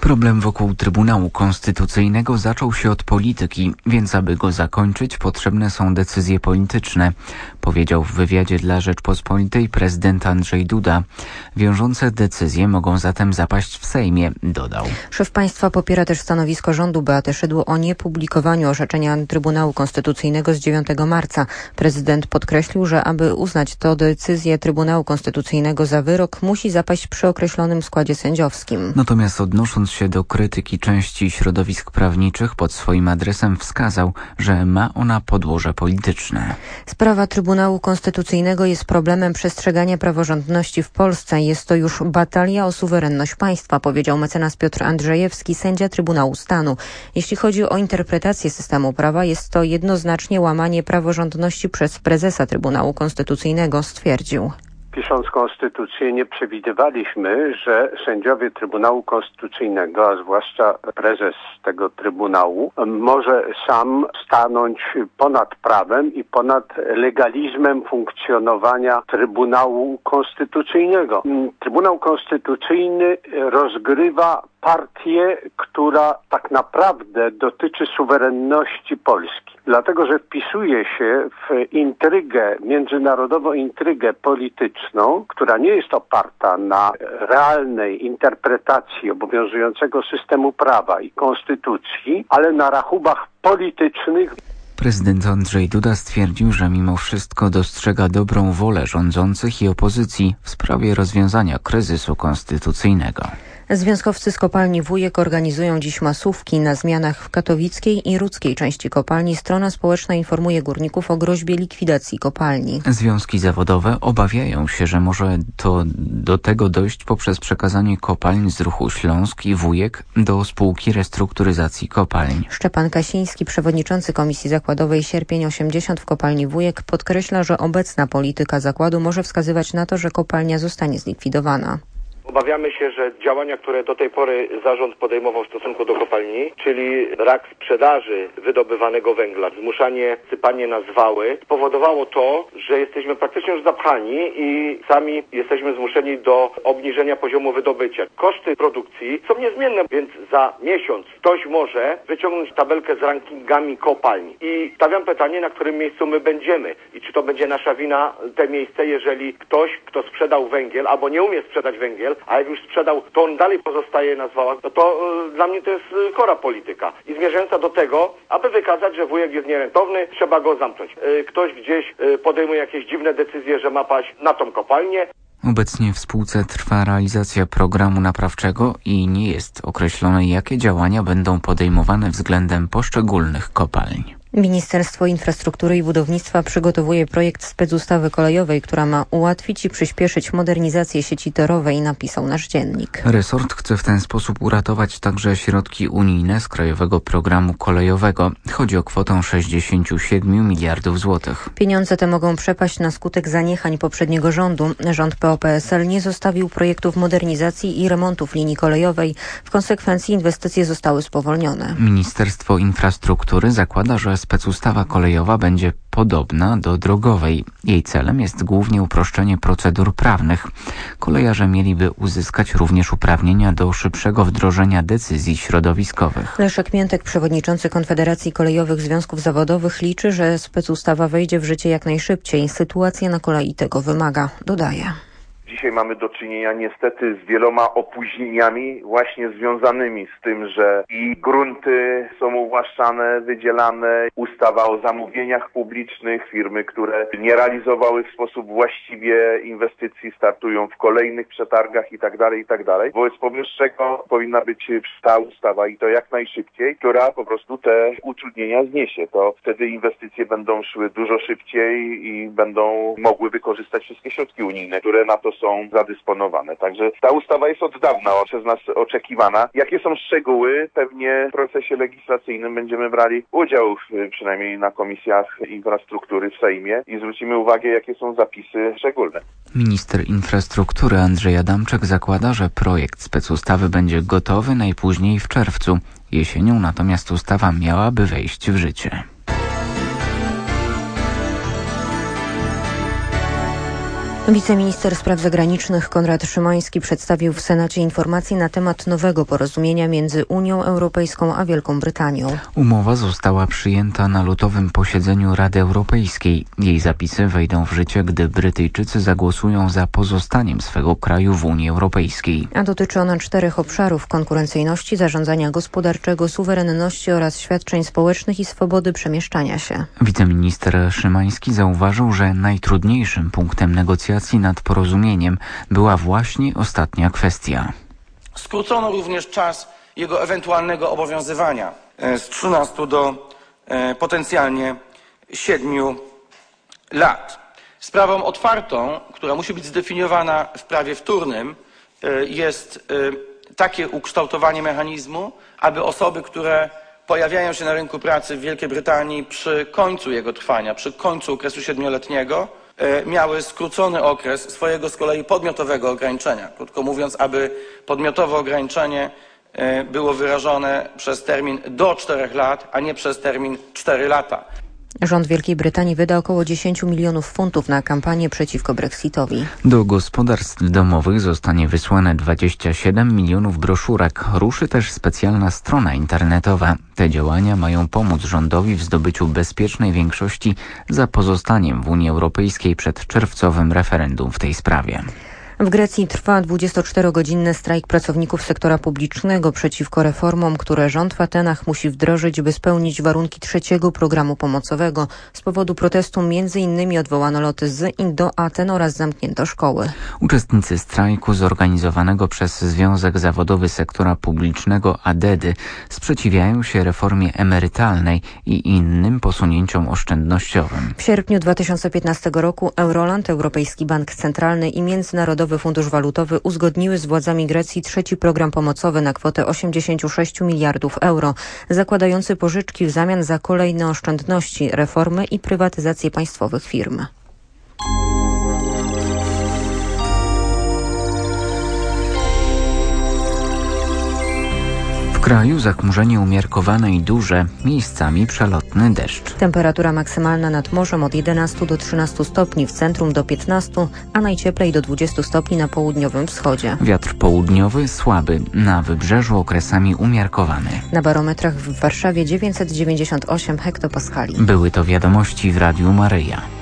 Problem wokół Trybunału Konstytucyjnego zaczął się od polityki, więc aby go zakończyć, potrzebne są decyzje polityczne, powiedział w wywiadzie dla Rzeczpospolitej prezydent Andrzej Duda. Wiążące decyzje mogą zatem zapaść w Sejmie, dodał. Szef państwa popiera też stanowisko rządu Beaty Szydło o niepublikowaniu orzeczenia Trybunału Konstytucyjnego z 9 marca. Prezydent podkreślił, że aby uznać tę decyzję Trybunału Konstytucyjnego za wyrok, musi zapaść przy określonym składzie sędziowskim. Natomiast odnosząc się do krytyki części środowisk prawniczych, pod swoim adresem wskazał, że ma ona podłoże polityczne. Sprawa Trybunału Konstytucyjnego jest problemem przestrzegania praworządności w Polsce. Jest to już batalia o suwerenność państwa, powiedział mecenas Piotr Andrzejewski, sędzia Trybunału Stanu. Jeśli chodzi o interpretację systemu prawa, jest to jednoznacznie łamanie praworządności przez prezesa Trybunału Konstytucyjnego, stwierdził. Pisząc konstytucję, nie przewidywaliśmy, że sędziowie Trybunału Konstytucyjnego, a zwłaszcza prezes tego Trybunału, może sam stanąć ponad prawem i ponad legalizmem funkcjonowania Trybunału Konstytucyjnego. Trybunał Konstytucyjny rozgrywa partię, która tak naprawdę dotyczy suwerenności Polski. Dlatego, że wpisuje się w intrygę, międzynarodową intrygę polityczną, która nie jest oparta na realnej interpretacji obowiązującego systemu prawa i konstytucji, ale na rachubach politycznych. Prezydent Andrzej Duda stwierdził, że mimo wszystko dostrzega dobrą wolę rządzących i opozycji w sprawie rozwiązania kryzysu konstytucyjnego. Związkowcy z kopalni Wujek organizują dziś masówki na zmianach w katowickiej i rudzkiej części kopalni. Strona społeczna informuje górników o groźbie likwidacji kopalni. Związki zawodowe obawiają się, że może do tego dojść poprzez przekazanie kopalń z ruchu Śląsk i Wujek do spółki restrukturyzacji kopalń. Szczepan Kasiński, przewodniczący Komisji Zakładowej Sierpień 80 w kopalni Wujek, podkreśla, że obecna polityka zakładu może wskazywać na to, że kopalnia zostanie zlikwidowana. Obawiamy się, że działania, które do tej pory zarząd podejmował w stosunku do kopalni, czyli brak sprzedaży wydobywanego węgla, zmuszanie, sypanie na zwały, spowodowało to, że jesteśmy praktycznie już zapchani i sami jesteśmy zmuszeni do obniżenia poziomu wydobycia. Koszty produkcji są niezmienne, więc za miesiąc ktoś może wyciągnąć tabelkę z rankingami kopalni. I stawiam pytanie, na którym miejscu my będziemy i czy to będzie nasza wina, te miejsce, jeżeli ktoś, kto sprzedał węgiel albo nie umie sprzedać węgiel, a jak już sprzedał, to on dalej pozostaje na zwałach, no to dla mnie to jest chora polityka i zmierzająca do tego, aby wykazać, że Wujek jest nierentowny, trzeba go zamknąć. Ktoś gdzieś podejmuje jakieś dziwne decyzje, że ma paść na tą kopalnię. Obecnie w spółce trwa realizacja programu naprawczego i nie jest określone, jakie działania będą podejmowane względem poszczególnych kopalń. Ministerstwo Infrastruktury i Budownictwa przygotowuje projekt specustawy kolejowej, która ma ułatwić i przyspieszyć modernizację sieci torowej, napisał nasz dziennik. Resort chce w ten sposób uratować także środki unijne z Krajowego Programu Kolejowego. Chodzi o kwotę 67 miliardów złotych. Pieniądze te mogą przepaść na skutek zaniechań poprzedniego rządu. Rząd PO-PSL nie zostawił projektów modernizacji i remontów linii kolejowej. W konsekwencji inwestycje zostały spowolnione. Ministerstwo Infrastruktury zakłada, że specustawa kolejowa będzie podobna do drogowej. Jej celem jest głównie uproszczenie procedur prawnych. Kolejarze mieliby uzyskać również uprawnienia do szybszego wdrożenia decyzji środowiskowych. Leszek Miętek, przewodniczący Konfederacji Kolejowych Związków Zawodowych, liczy, że specustawa wejdzie w życie jak najszybciej. Sytuacja na kolei tego wymaga, dodaje. Dzisiaj mamy do czynienia niestety z wieloma opóźnieniami właśnie związanymi z tym, że i grunty są uwłaszczane, wydzielane, ustawa o zamówieniach publicznych, firmy, które nie realizowały w sposób właściwie inwestycji, startują w kolejnych przetargach i tak dalej. Wobec powyższego powinna być ta ustawa i to jak najszybciej, która po prostu te utrudnienia zniesie. To wtedy inwestycje będą szły dużo szybciej i będą mogły wykorzystać wszystkie środki unijne, które na to są zadysponowane. Także ta ustawa jest od dawna przez nas oczekiwana. Jakie są szczegóły? Pewnie w procesie legislacyjnym będziemy brali udział przynajmniej na komisjach infrastruktury w Sejmie i zwrócimy uwagę, jakie są zapisy szczególne. Minister infrastruktury Andrzej Adamczyk zakłada, że projekt specustawy będzie gotowy najpóźniej w czerwcu. Jesienią natomiast ustawa miałaby wejść w życie. Wiceminister spraw zagranicznych Konrad Szymański przedstawił w Senacie informacje na temat nowego porozumienia między Unią Europejską a Wielką Brytanią. Umowa została przyjęta na lutowym posiedzeniu Rady Europejskiej. Jej zapisy wejdą w życie, gdy Brytyjczycy zagłosują za pozostaniem swego kraju w Unii Europejskiej. A dotyczy ona 4 obszarów: konkurencyjności, zarządzania gospodarczego, suwerenności oraz świadczeń społecznych i swobody przemieszczania się. Wiceminister Szymański zauważył, że najtrudniejszym punktem negocjacji nad porozumieniem była właśnie ostatnia kwestia. Skrócono również czas jego ewentualnego obowiązywania z 13 do potencjalnie 7 lat. Sprawą otwartą, która musi być zdefiniowana w prawie wtórnym, jest takie ukształtowanie mechanizmu, aby osoby, które pojawiają się na rynku pracy w Wielkiej Brytanii przy końcu jego trwania, przy końcu okresu 7-letniego, miały skrócony okres swojego z kolei podmiotowego ograniczenia. Krótko mówiąc, aby podmiotowe ograniczenie było wyrażone przez termin do 4 lat, a nie przez termin 4 lata. Rząd Wielkiej Brytanii wyda około 10 milionów funtów na kampanię przeciwko Brexitowi. Do gospodarstw domowych zostanie wysłane 27 milionów broszurek. Ruszy też specjalna strona internetowa. Te działania mają pomóc rządowi w zdobyciu bezpiecznej większości za pozostaniem w Unii Europejskiej przed czerwcowym referendum w tej sprawie. W Grecji trwa 24-godzinny strajk pracowników sektora publicznego przeciwko reformom, które rząd w Atenach musi wdrożyć, by spełnić warunki 3. programu pomocowego. Z powodu protestu m.in. odwołano loty z i do Aten oraz zamknięto szkoły. Uczestnicy strajku zorganizowanego przez Związek Zawodowy Sektora Publicznego ADEDY sprzeciwiają się reformie emerytalnej i innym posunięciom oszczędnościowym. W sierpniu 2015 roku Euroland, Europejski Bank Centralny i Międzynarodowy Fundusz Walutowy uzgodniły z władzami Grecji 3. program pomocowy na kwotę 86 miliardów euro, zakładający pożyczki w zamian za kolejne oszczędności, reformy i prywatyzację państwowych firm. W kraju zachmurzenie umiarkowane i duże, miejscami przelotny deszcz. Temperatura maksymalna nad morzem od 11 do 13 stopni, w centrum do 15, a najcieplej do 20 stopni na południowym wschodzie. Wiatr południowy słaby, na wybrzeżu okresami umiarkowany. Na barometrach w Warszawie 998 hektopaskali. Były to wiadomości w Radiu Maryja.